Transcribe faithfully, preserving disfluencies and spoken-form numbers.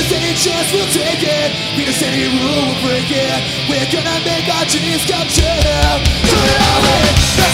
There's any chance we'll take it. There's any rule we'll break it. We're gonna make our dreams come true. Do it all with